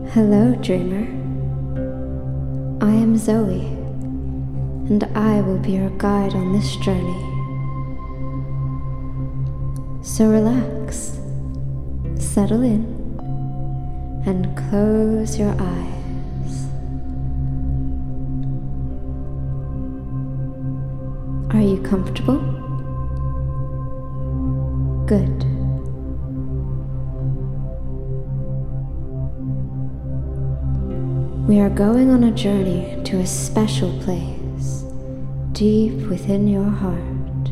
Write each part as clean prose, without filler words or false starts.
Hello, dreamer. I am Zoe, and I will be your guide on this journey. So relax, settle in, and close your eyes. Are you comfortable? Good. We are going on a journey to a special place, deep within your heart.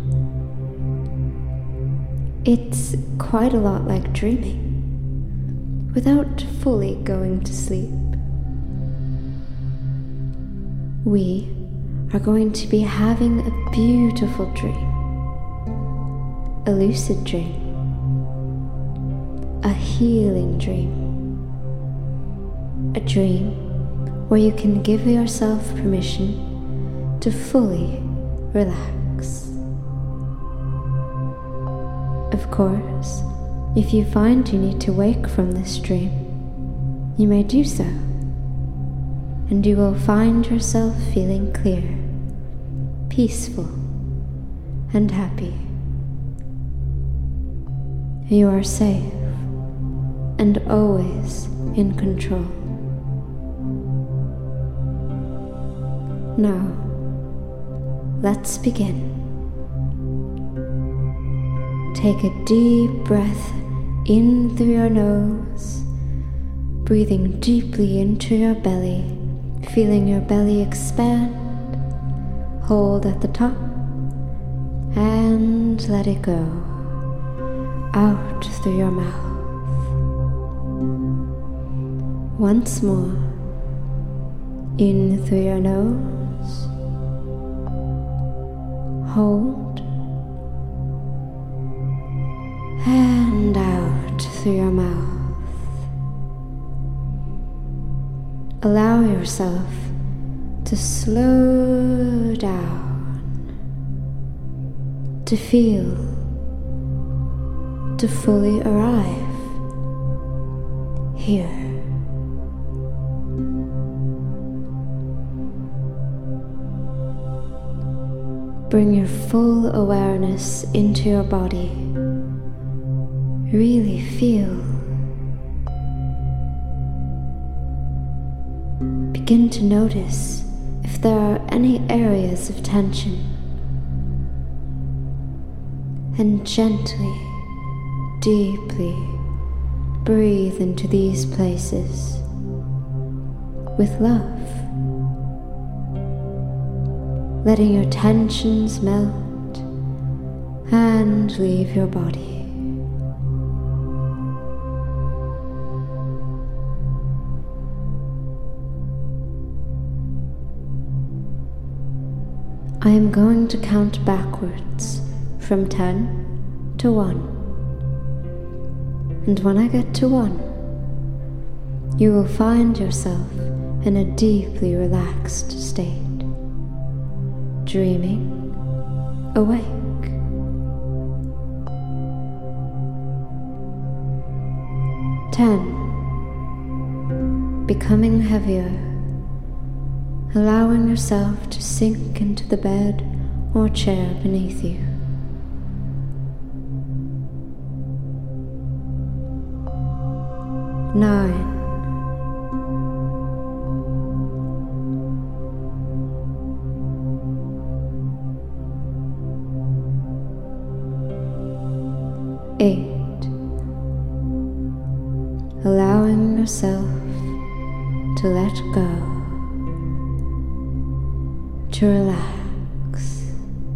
It's quite a lot like dreaming, without fully going to sleep. We are going to be having a beautiful dream, a lucid dream, a healing dream, a dream where you can give yourself permission to fully relax. Of course, if you find you need to wake from this dream, you may do so, and you will find yourself feeling clear, peaceful, and happy. You are safe and always in control. Now, let's begin. Take a deep breath in through your nose, breathing deeply into your belly, feeling your belly expand. Hold at the top and let it go out through your mouth. Once more, in through your nose. Hold, and out through your mouth. Allow yourself to slow down, to feel, to fully arrive here. Bring your full awareness into your body. Really feel. Begin to notice if there are any areas of tension. And gently, deeply breathe into these places with love. Letting your tensions melt and leave your body. I am going to count backwards from 10 to 1. And when I get to 1, you will find yourself in a deeply relaxed state. Dreaming, awake. 10. Becoming heavier, allowing yourself to sink into the bed or chair beneath you. 9. 8. Allowing yourself to let go, to relax.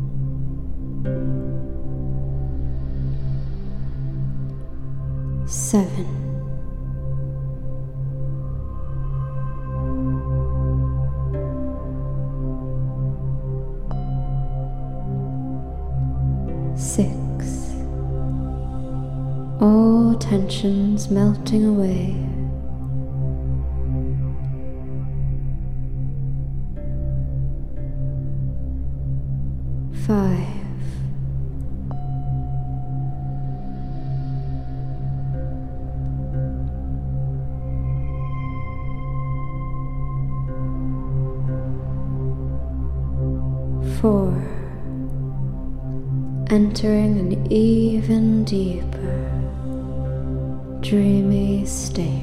7. 6. All tensions melting away. 5. 4. 4. Entering an even deeper, dreamy state.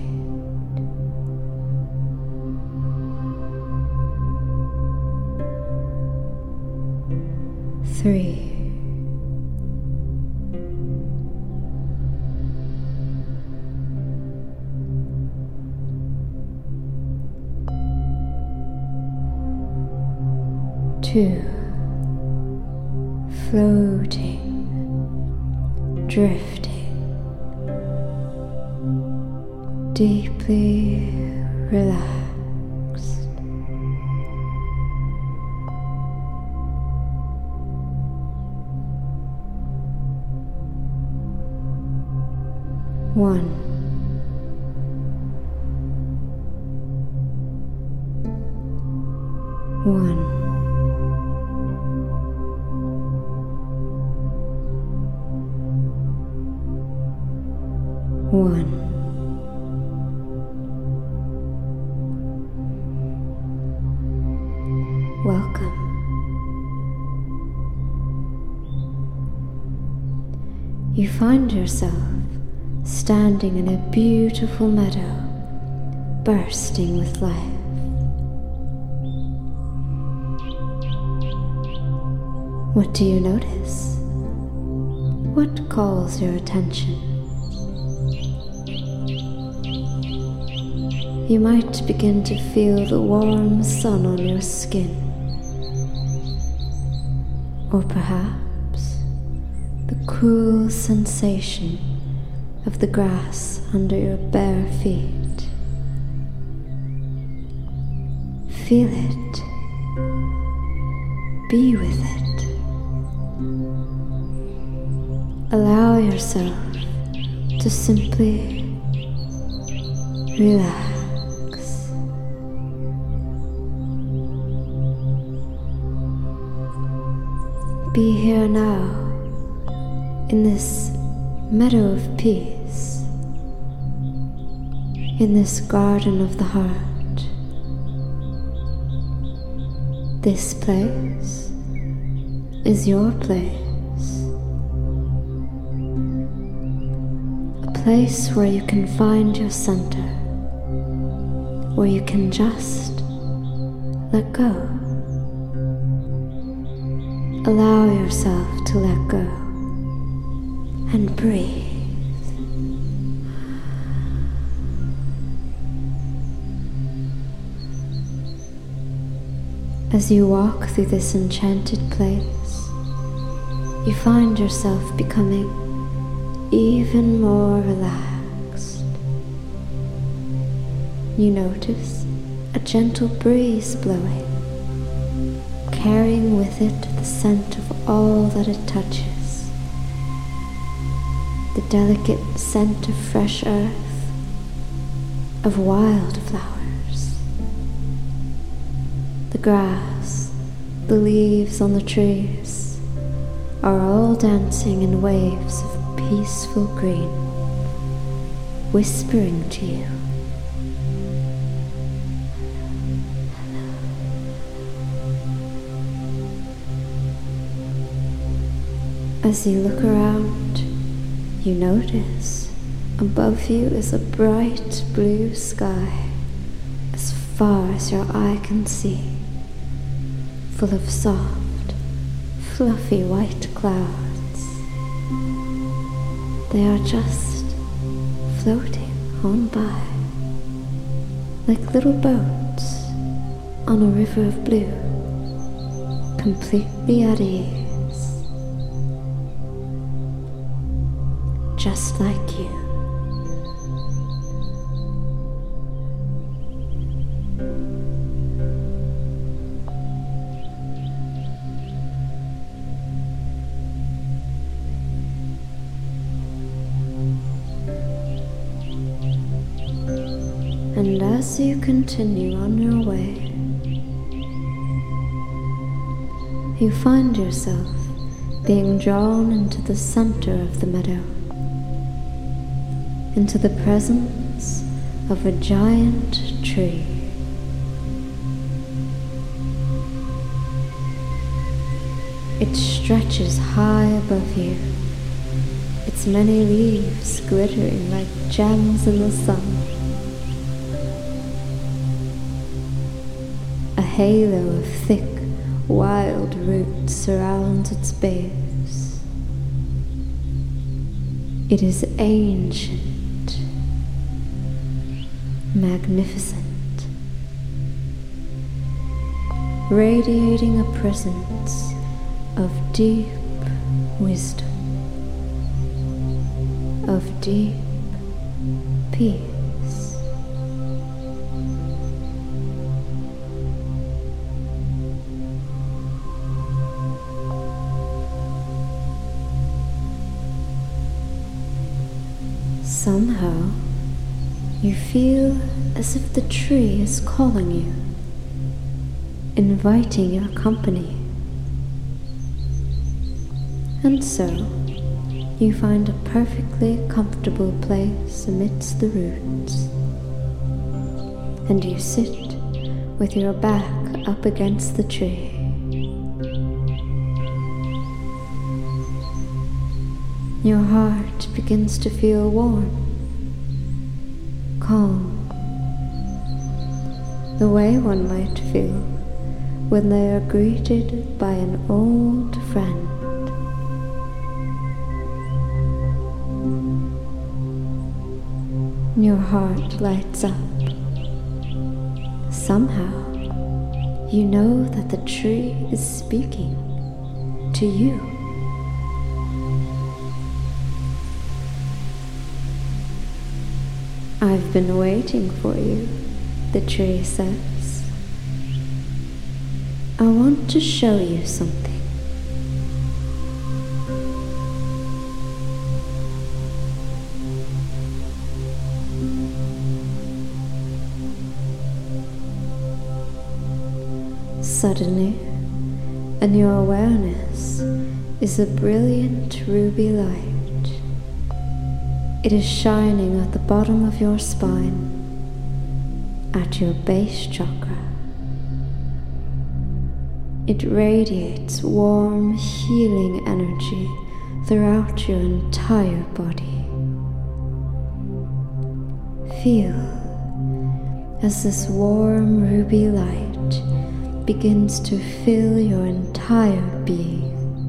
3. 2. Floating, drifting, deeply relaxed. 1. 1. 1. Welcome. You find yourself standing in a beautiful meadow, bursting with life. What do you notice? What calls your attention? You might begin to feel the warm sun on your skin, or perhaps the cool sensation of the grass under your bare feet. Feel it. Be with it. Allow yourself to simply relax. Be here now, in this meadow of peace, in this garden of the heart. This place is your place, a place where you can find your center, where you can just let go. Allow yourself to let go and breathe. As you walk through this enchanted place, you find yourself becoming even more relaxed. You notice a gentle breeze blowing, carrying with it the scent of all that it touches, the delicate scent of fresh earth, of wildflowers. The grass, the leaves on the trees are all dancing in waves of peaceful green, whispering to you. As you look around, you notice above you is a bright blue sky as far as your eye can see, full of soft, fluffy white clouds. They are just floating on by, like little boats on a river of blue, completely at ease. Just like you. And as you continue on your way, you find yourself being drawn into the center of the meadow, into the presence of a giant tree. It stretches high above you, its many leaves glittering like gems in the sun. A halo of thick, wild roots surrounds its base. It is ancient, magnificent, radiating a presence of deep wisdom, of deep peace. Somehow, you feel as if the tree is calling you, inviting your company. And so, you find a perfectly comfortable place amidst the roots, and you sit with your back up against the tree. Your heart begins to feel warm, calm, the way one might feel when they are greeted by an old friend. Your heart lights up. Somehow, you know that the tree is speaking to you. I've been waiting for you, the tree says. I want to show you something. Suddenly, in your awareness is a brilliant ruby light. It is shining at the bottom of your spine, at your base chakra. It radiates warm, healing energy throughout your entire body. Feel as this warm ruby light begins to fill your entire being.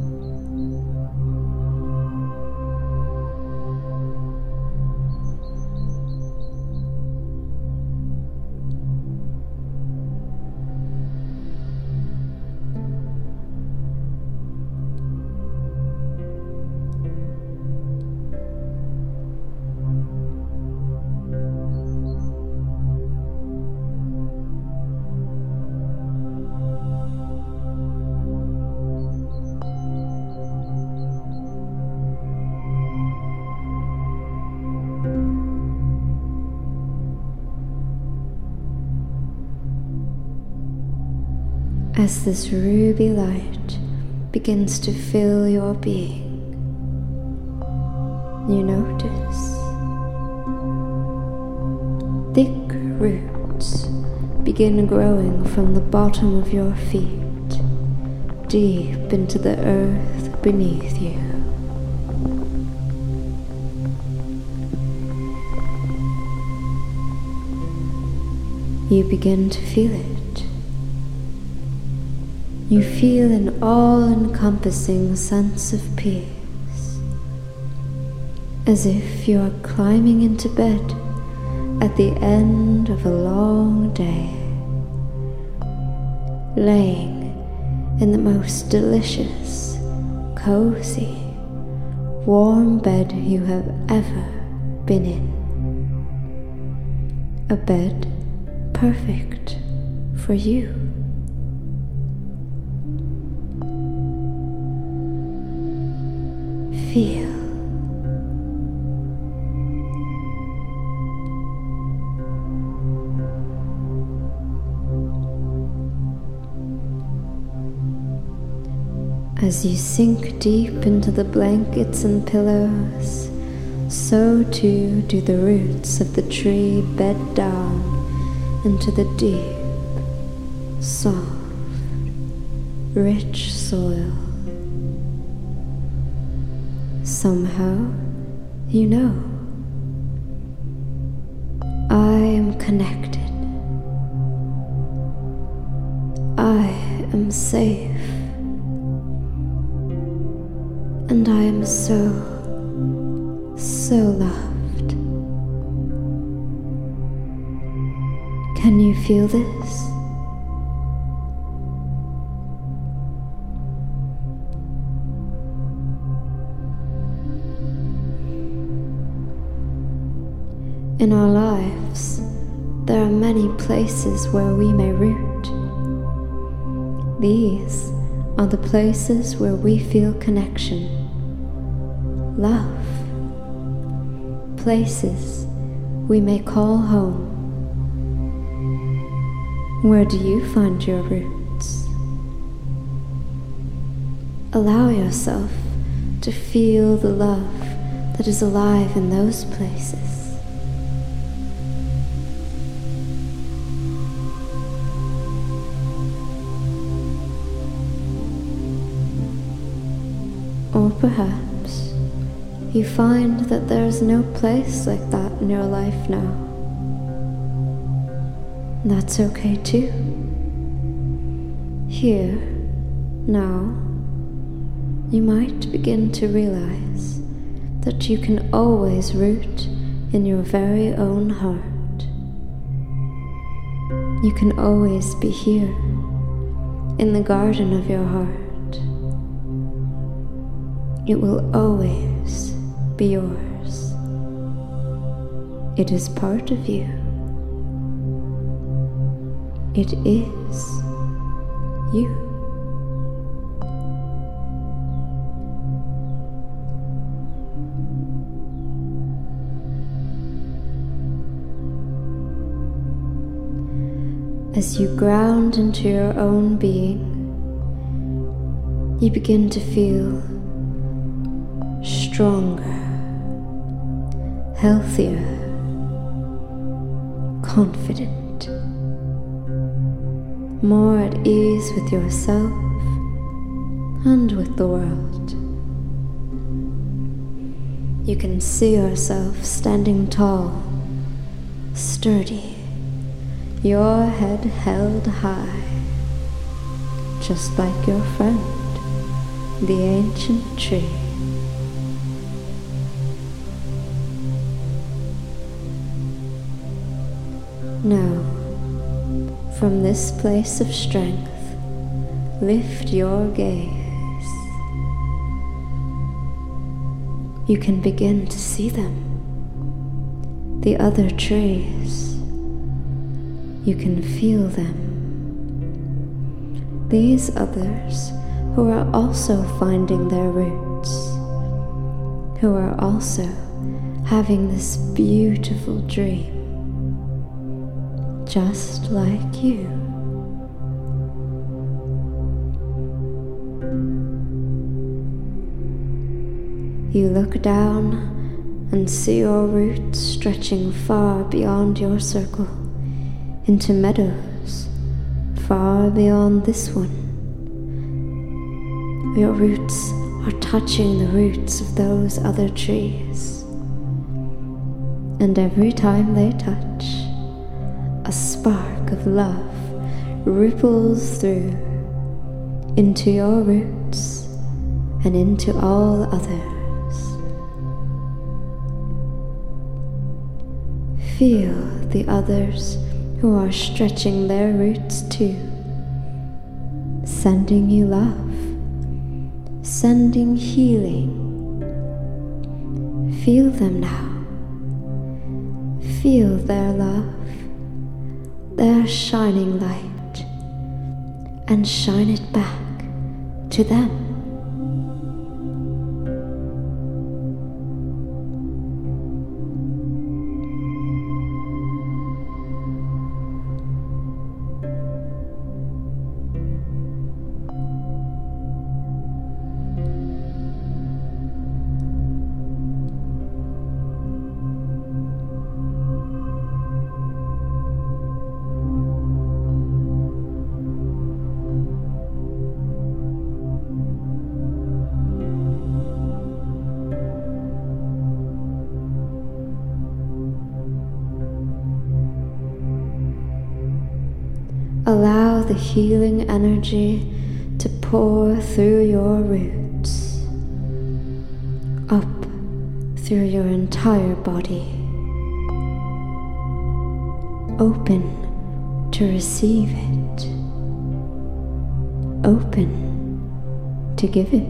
As this ruby light begins to fill your being, you notice thick roots begin growing from the bottom of your feet, deep into the earth beneath you. You begin to feel it. You feel an all-encompassing sense of peace, as if you are climbing into bed at the end of a long day, laying in the most delicious, cozy, warm bed you have ever been in. A bed perfect for you. Feel. As you sink deep into the blankets and pillows, so too do the roots of the tree bed down into the deep, soft, rich soil Somehow, you know, I am connected. I am safe. And I am so loved. Can you feel this? In our lives, there are many places where we may root. These are the places where we feel connection, love, places we may call home. Where do you find your roots? Allow yourself to feel the love that is alive in those places. Or perhaps you find that there is no place like that in your life now. That's okay too. Here, now, you might begin to realize that you can always root in your very own heart. You can always be here, in the garden of your heart. It will always be yours. It is part of you. It is you. As you ground into your own being, you begin to feel stronger, healthier, confident, more at ease with yourself and with the world. You can see yourself standing tall, sturdy, your head held high, just like your friend, the ancient tree. Now, from this place of strength, lift your gaze. You can begin to see them, the other trees. You can feel them. These others who are also finding their roots, who are also having this beautiful dream, just like you. You look down and see your roots stretching far beyond your circle, into meadows far beyond this one. Your roots are touching the roots of those other trees, and every time they touch, a spark of love ripples through into your roots and into all others. Feel the others who are stretching their roots too, sending you love, sending healing. Feel them now. Feel their love, their shining light, and shine it back to them. the healing energy to pour through your roots, up through your entire body, open to receive it, open to give it.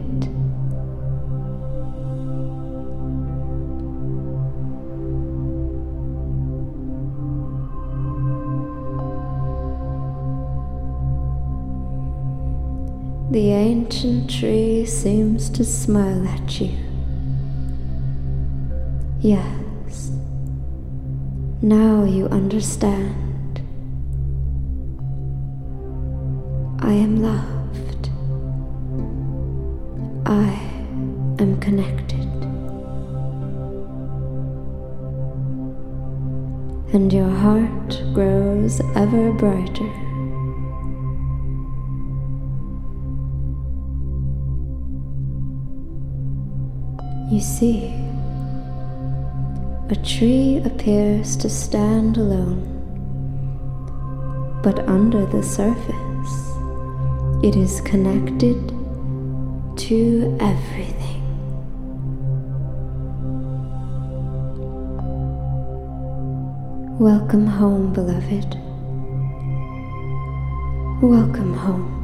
The ancient tree seems to smile at you. Yes, now you understand. I am loved. I am connected. And your heart grows ever brighter. You see, a tree appears to stand alone, but under the surface, it is connected to everything. Welcome home, beloved. Welcome home.